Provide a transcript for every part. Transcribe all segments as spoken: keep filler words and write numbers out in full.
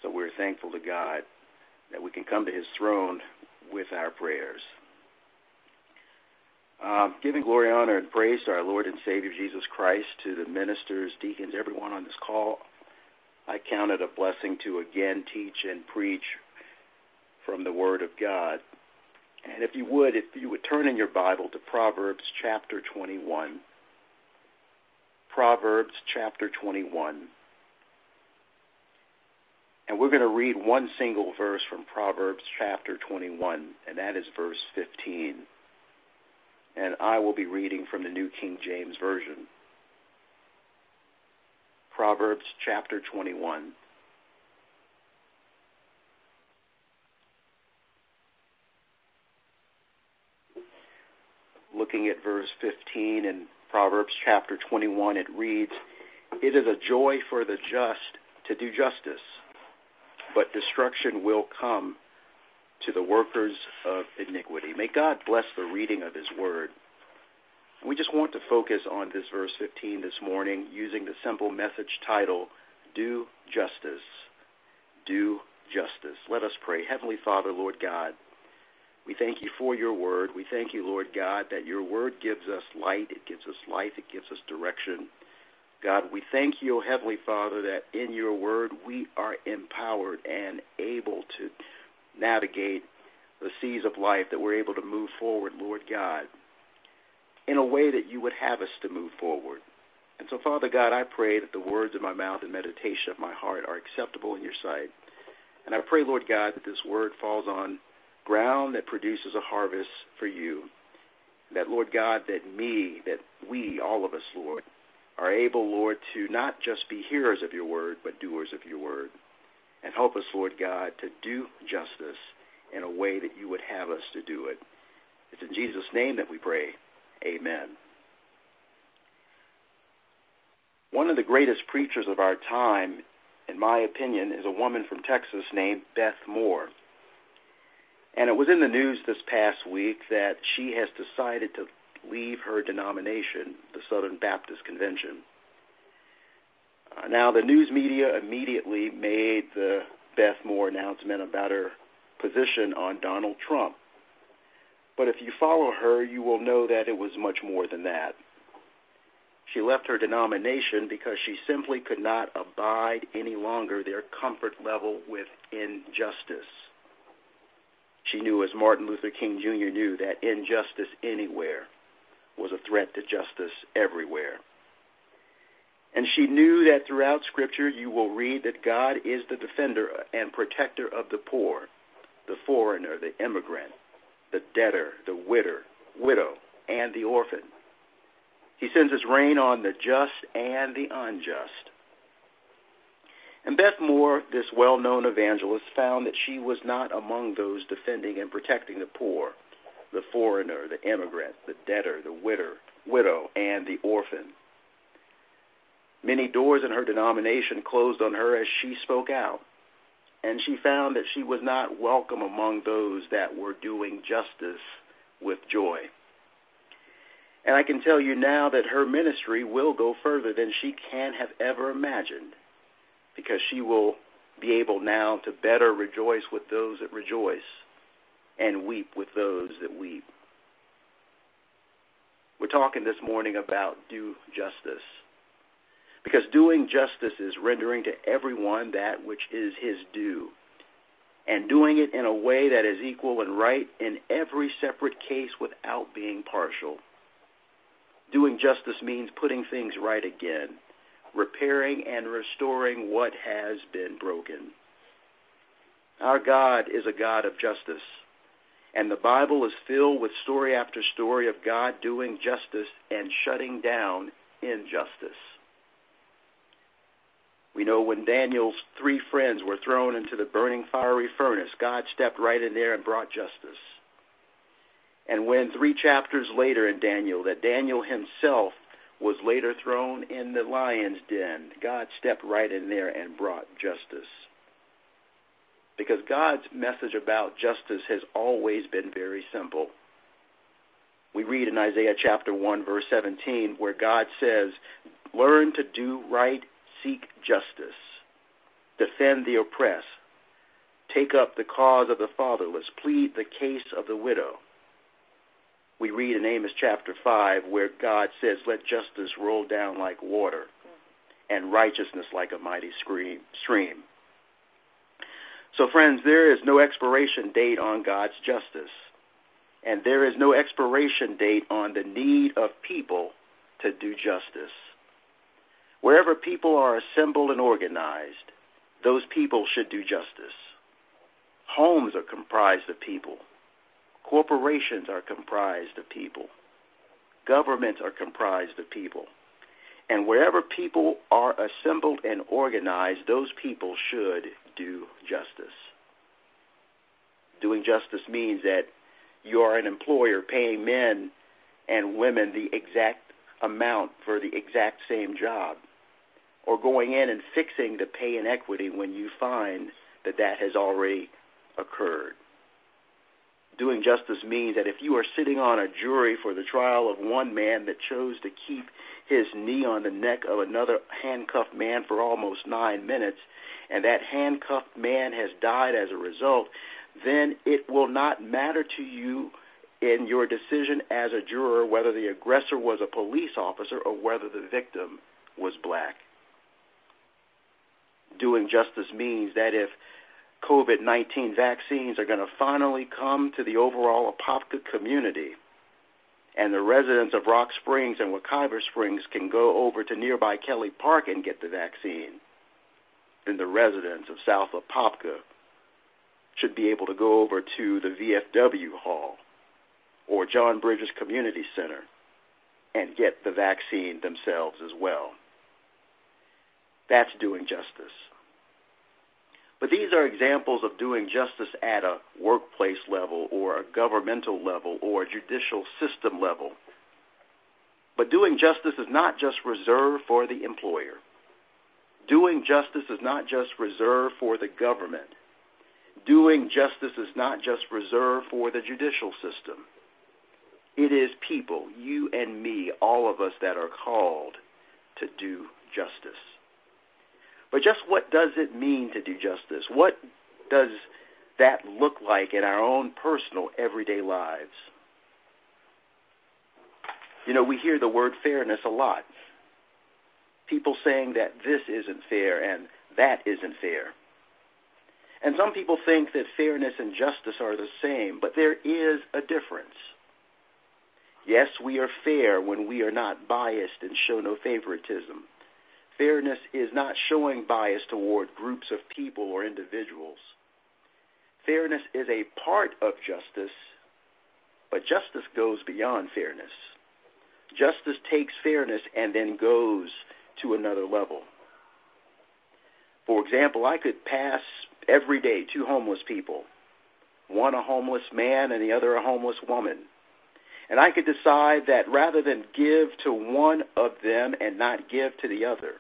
So we're thankful to God that we can come to his throne with our prayers. Um, giving glory, honor, and praise to our Lord and Savior Jesus Christ, to the ministers, deacons, everyone on this call. I count it a blessing to again teach and preach from the Word of God. And if you would, if you would turn in your Bible to Proverbs chapter twenty-one. Proverbs chapter twenty-one. And we're going to read one single verse from Proverbs chapter twenty-one, and that is verse fifteen. And I will be reading from the New King James Version. Proverbs chapter twenty-one. Looking at verse fifteen in Proverbs chapter twenty-one, it reads, "It is a joy for the just to do justice, but destruction will come to the workers of iniquity." May God bless the reading of his word. We just want to focus on this verse fifteen this morning using the simple message title, Do Justice. Do Justice. Let us pray. Heavenly Father, Lord God, we thank you for your word. We thank you, Lord God, that your word gives us light, it gives us life, it gives us direction. God, we thank you, O Heavenly Father, that in your word we are empowered and able to navigate the seas of life, that we're able to move forward, Lord God, in a way that you would have us to move forward. And so, Father God, I pray that the words of my mouth and meditation of my heart are acceptable in your sight. And I pray, Lord God, that this word falls on ground that produces a harvest for you. That, Lord God, that me, that we, all of us, Lord, are able, Lord, to not just be hearers of your word, but doers of your word. And help us, Lord God, to do justice in a way that you would have us to do it. It's in Jesus' name that we pray. Amen. One of the greatest preachers of our time, in my opinion, is a woman from Texas named Beth Moore. And it was in the news this past week that she has decided to leave her denomination, the Southern Baptist Convention. Uh, now, the news media immediately made the Beth Moore announcement about her position on Donald Trump. But if you follow her, you will know that it was much more than that. She left her denomination because she simply could not abide any longer their comfort level with injustice. She knew, as Martin Luther King Junior knew, that injustice anywhere was a threat to justice everywhere. And she knew that throughout Scripture you will read that God is the defender and protector of the poor, the foreigner, the immigrant, the debtor, the widow, widow, and the orphan. He sends his rain on the just and the unjust. And Beth Moore, this well-known evangelist, found that she was not among those defending and protecting the poor, the foreigner, the immigrant, the debtor, the widow, widow, and the orphan. Many doors in her denomination closed on her as she spoke out, and she found that she was not welcome among those that were doing justice with joy. And I can tell you now that her ministry will go further than she can have ever imagined, because she will be able now to better rejoice with those that rejoice and weep with those that weep. We're talking this morning about do justice, because doing justice is rendering to everyone that which is his due, and doing it in a way that is equal and right in every separate case without being partial. Doing justice means putting things right again, repairing and restoring what has been broken. Our God is a God of justice, and the Bible is filled with story after story of God doing justice and shutting down injustice. We know when Daniel's three friends were thrown into the burning fiery furnace, God stepped right in there and brought justice. And when three chapters later in Daniel, that Daniel himself was later thrown in the lion's den, God stepped right in there and brought justice. Because God's message about justice has always been very simple. We read in Isaiah chapter one, verse seventeen, where God says, learn to do right, seek justice. defend the oppressed, take up the cause of the fatherless, plead the case of the widow. We read in Amos chapter five where God says, let justice roll down like water and righteousness like a mighty stream. So, friends, there is no expiration date on God's justice, and there is no expiration date on the need of people to do justice. Wherever people are assembled and organized, those people should do justice. Homes are comprised of people. Corporations are comprised of people. Governments are comprised of people. And wherever people are assembled and organized, those people should do justice. Doing justice means that you are an employer paying men and women the exact amount for the exact same job, or going in and fixing the pay inequity when you find that that has already occurred. Doing justice means that if you are sitting on a jury for the trial of one man that chose to keep his knee on the neck of another handcuffed man for almost nine minutes, and that handcuffed man has died as a result, then it will not matter to you in your decision as a juror whether the aggressor was a police officer or whether the victim was black. Doing justice means that if COVID nineteen vaccines are going to finally come to the overall Apopka community, and the residents of Rock Springs and Wekiva Springs can go over to nearby Kelly Park and get the vaccine, then the residents of South Apopka should be able to go over to the V F W Hall or John Bridges Community Center and get the vaccine themselves as well. That's doing justice. But these are examples of doing justice at a workplace level or a governmental level or a judicial system level. But doing justice is not just reserved for the employer. Doing justice is not just reserved for the government. Doing justice is not just reserved for the judicial system. It is people, you and me, all of us, that are called to do justice. But just what does it mean to do justice? What does that look like in our own personal, everyday lives? You know, we hear the word fairness a lot. People saying that this isn't fair and that isn't fair. And some people think that fairness and justice are the same, but there is a difference. Yes, we are fair when we are not biased and show no favoritism. Fairness is not showing bias toward groups of people or individuals. Fairness is a part of justice, but justice goes beyond fairness. Justice takes fairness and then goes to another level. For example, I could pass every day two homeless people, one a homeless man and the other a homeless woman. And I could decide that rather than give to one of them and not give to the other,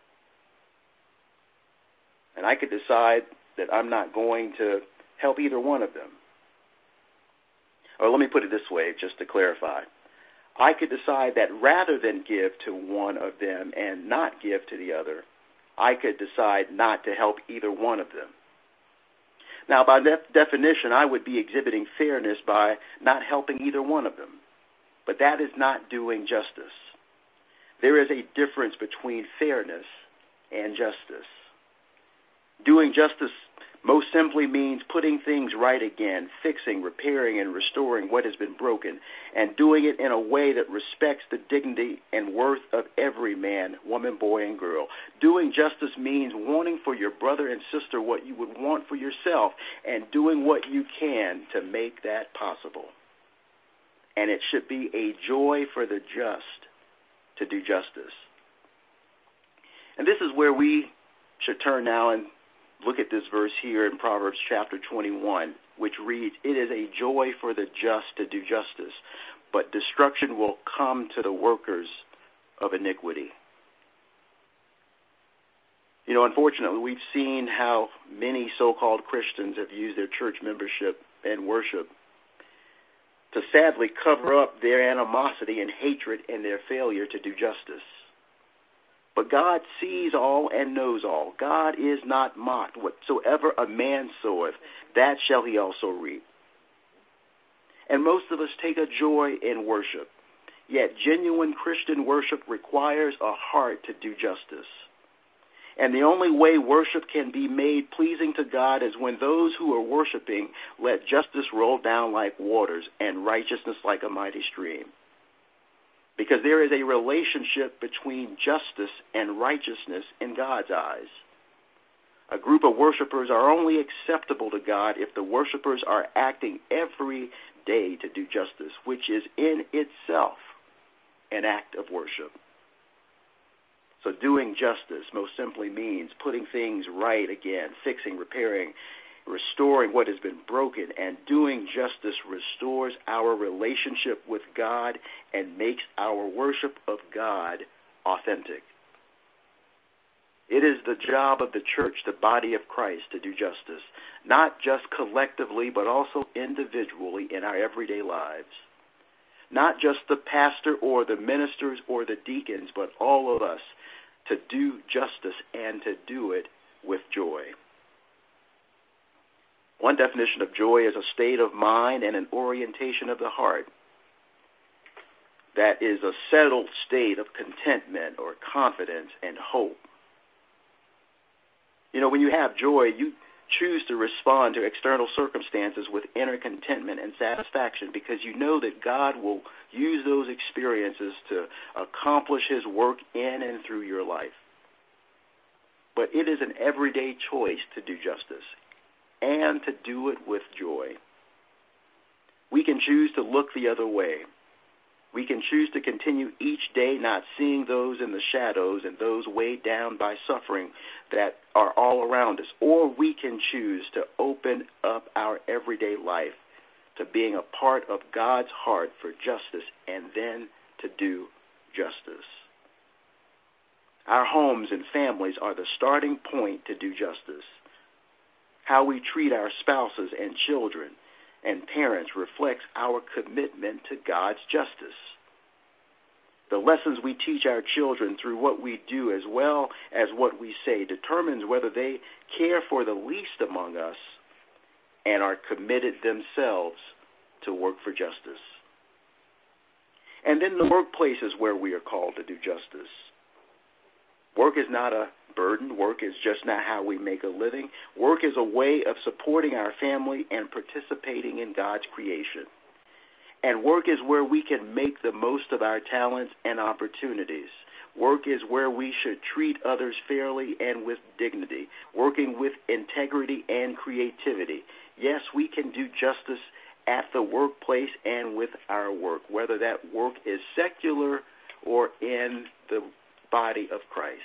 and I could decide that I'm not going to help either one of them. Or let me put it this way, just to clarify. I could decide that rather than give to one of them and not give to the other, I could decide not to help either one of them. Now, by def- definition, I would be exhibiting fairness by not helping either one of them. But that is not doing justice. There is a difference between fairness and justice. Doing justice most simply means putting things right again, fixing, repairing, and restoring what has been broken, and doing it in a way that respects the dignity and worth of every man, woman, boy, and girl. Doing justice means wanting for your brother and sister what you would want for yourself, and doing what you can to make that possible. And it should be a joy for the just to do justice. And this is where we should turn now and look at this verse here in Proverbs chapter twenty-one, which reads, "It is a joy for the just to do justice, but destruction will come to the workers of iniquity." You know, unfortunately, we've seen how many so-called Christians have used their church membership and worship to sadly cover up their animosity and hatred and their failure to do justice. But God sees all and knows all. God is not mocked. Whatsoever a man soweth, that shall he also reap. And most of us take a joy in worship. Yet genuine Christian worship requires a heart to do justice. And the only way worship can be made pleasing to God is when those who are worshiping let justice roll down like waters and righteousness like a mighty stream. Because there is a relationship between justice and righteousness in God's eyes. A group of worshipers are only acceptable to God if the worshipers are acting every day to do justice, which is in itself an act of worship. So doing justice most simply means putting things right again, fixing, repairing, restoring what has been broken, and doing justice restores our relationship with God and makes our worship of God authentic. It is the job of the church, the body of Christ, to do justice, not just collectively, but also individually in our everyday lives. Not just the pastor or the ministers or the deacons, but all of us to do justice and to do it with joy. One definition of joy is a state of mind and an orientation of the heart that is a settled state of contentment or confidence and hope. You know, when you have joy, you choose to respond to external circumstances with inner contentment and satisfaction because you know that God will use those experiences to accomplish his work in and through your life. But it is an everyday choice to do justice and to do it with joy. We can choose to look the other way. We can choose to continue each day not seeing those in the shadows and those weighed down by suffering that are all around us. Or we can choose to open up our everyday life to being a part of God's heart for justice and then to do justice. Our homes and families are the starting point to do justice. How we treat our spouses and children and parents reflects our commitment to God's justice. The lessons we teach our children through what we do as well as what we say determines whether they care for the least among us and are committed themselves to work for justice. And then the workplace is where we are called to do justice. Work is not a burden. Work is just not how we make a living. Work is a way of supporting our family and participating in God's creation. And work is where we can make the most of our talents and opportunities. Work is where we should treat others fairly and with dignity, working with integrity and creativity. Yes, we can do justice at the workplace and with our work, whether that work is secular or in the body of Christ.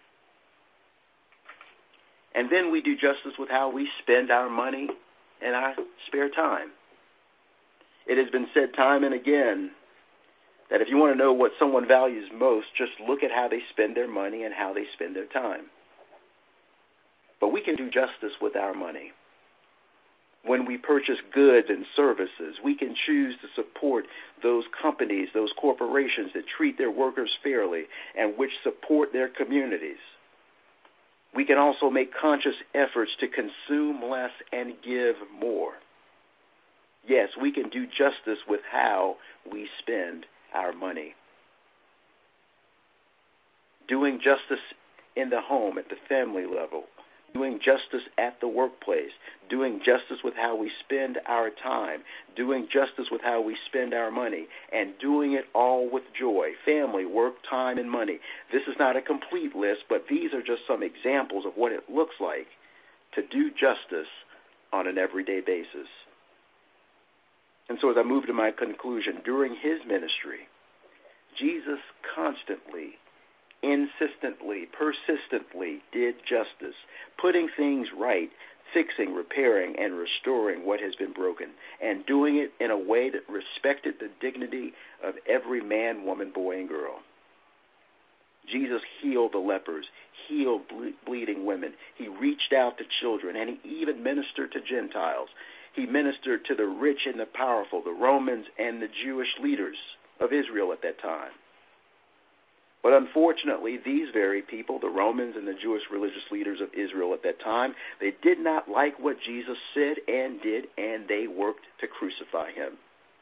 And then we do justice with how we spend our money and our spare time. It has been said time and again that if you want to know what someone values most, just look at how they spend their money and how they spend their time. But we can do justice with our money. When we purchase goods and services, we can choose to support those companies, those corporations that treat their workers fairly and which support their communities. We can also make conscious efforts to consume less and give more. Yes, we can do justice with how we spend our money. Doing justice in the home, at the family level, doing justice at the workplace, doing justice with how we spend our time, doing justice with how we spend our money, and doing it all with joy. Family, work, time, and money. This is not a complete list, but these are just some examples of what it looks like to do justice on an everyday basis. And so as I move to my conclusion, during his ministry, Jesus constantly, insistently, persistently did justice, putting things right, fixing, repairing, and restoring what has been broken, and doing it in a way that respected the dignity of every man, woman, boy, and girl. Jesus healed the lepers, healed ble- bleeding women. He reached out to children, and he even ministered to Gentiles. He ministered to the rich and the powerful, the Romans and the Jewish leaders of Israel at that time. But unfortunately, these very people, the Romans and the Jewish religious leaders of Israel at that time, they did not like what Jesus said and did, and they worked to crucify him.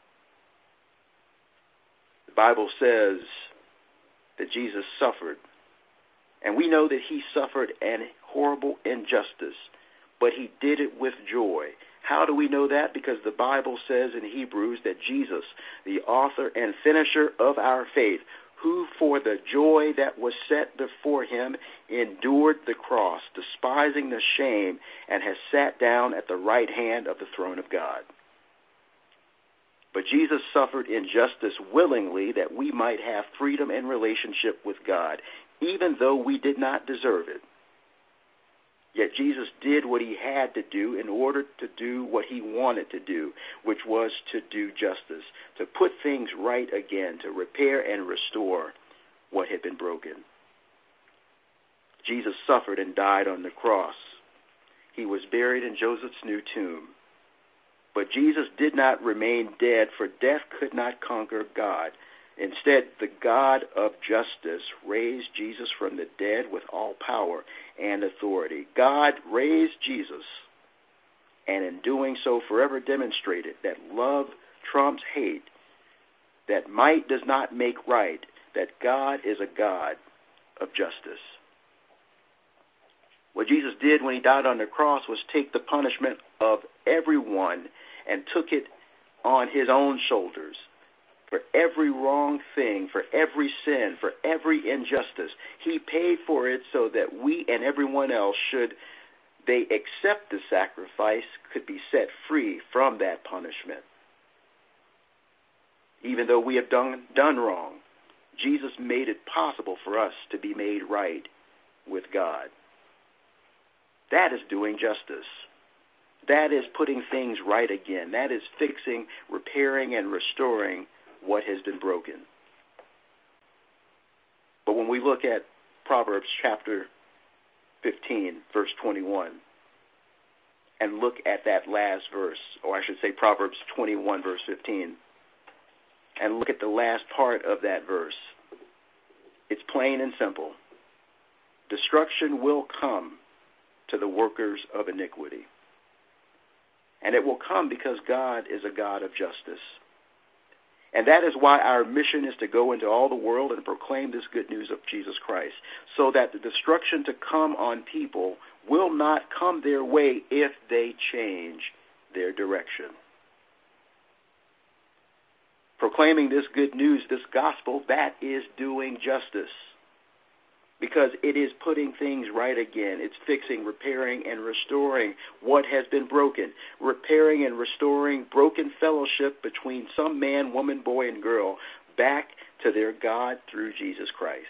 The Bible says that Jesus suffered, and we know that he suffered an horrible injustice, but he did it with joy. How do we know that? Because the Bible says in Hebrews that Jesus, the author and finisher of our faith, who for the joy that was set before him endured the cross, despising the shame, and has sat down at the right hand of the throne of God. But Jesus suffered injustice willingly that we might have freedom and relationship with God, even though we did not deserve it. Yet Jesus did what he had to do in order to do what he wanted to do, which was to do justice, to put things right again, to repair and restore what had been broken. Jesus suffered and died on the cross. He was buried in Joseph's new tomb. But Jesus did not remain dead, for death could not conquer God. Instead, the God of justice raised Jesus from the dead with all power and authority. God raised Jesus, and in doing so forever demonstrated that love trumps hate, that might does not make right, that God is a God of justice. What Jesus did when he died on the cross was take the punishment of everyone and took it on his own shoulders. For every wrong thing, for every sin, for every injustice. He paid for it so that we and everyone else, should they accept the sacrifice, could be set free from that punishment. Even though we have done, done wrong, Jesus made it possible for us to be made right with God. That is doing justice. That is putting things right again. That is fixing, repairing, and restoring what has been broken. But when we look at Proverbs chapter fifteen, verse twenty-one, and look at that last verse, or I should say Proverbs twenty-one, verse fifteen, and look at the last part of that verse, it's plain and simple. Destruction will come to the workers of iniquity. And it will come because God is a God of justice. And that is why our mission is to go into all the world and proclaim this good news of Jesus Christ, so that the destruction to come on people will not come their way if they change their direction. Proclaiming this good news, this gospel, that is doing justice, because it is putting things right again. It's fixing, repairing, and restoring what has been broken. Repairing and restoring broken fellowship between some man, woman, boy, and girl back to their God through Jesus Christ.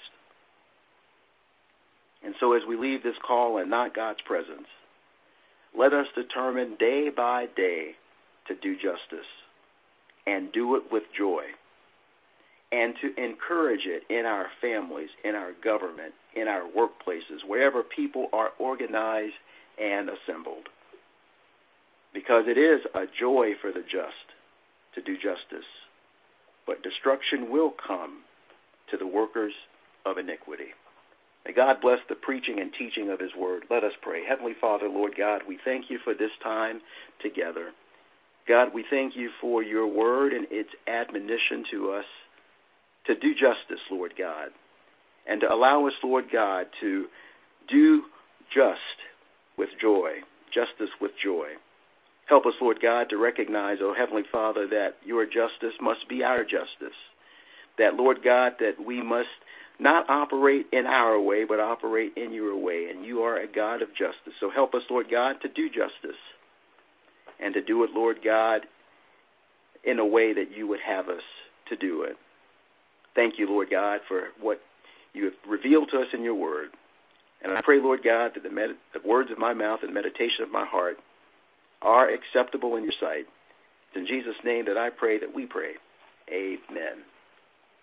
And so as we leave this call and not God's presence, let us determine day by day to do justice and do it with joy, and to encourage it in our families, in our government, in our workplaces, wherever people are organized and assembled. Because it is a joy for the just to do justice, but destruction will come to the workers of iniquity. May God bless the preaching and teaching of his word. Let us pray. Heavenly Father, Lord God, we thank you for this time together. God, we thank you for your word and its admonition to us to do justice, Lord God, and to allow us, Lord God, to do just with joy, justice with joy. Help us, Lord God, to recognize, oh Heavenly Father, that your justice must be our justice. That, Lord God, that we must not operate in our way, but operate in your way. And you are a God of justice. So help us, Lord God, to do justice. And to do it, Lord God, in a way that you would have us to do it. Thank you, Lord God, for what you have revealed to us in your word. And I pray, Lord God, that the, med- the words of my mouth and meditation of my heart are acceptable in your sight. It's in Jesus' name that I pray that we pray. Amen.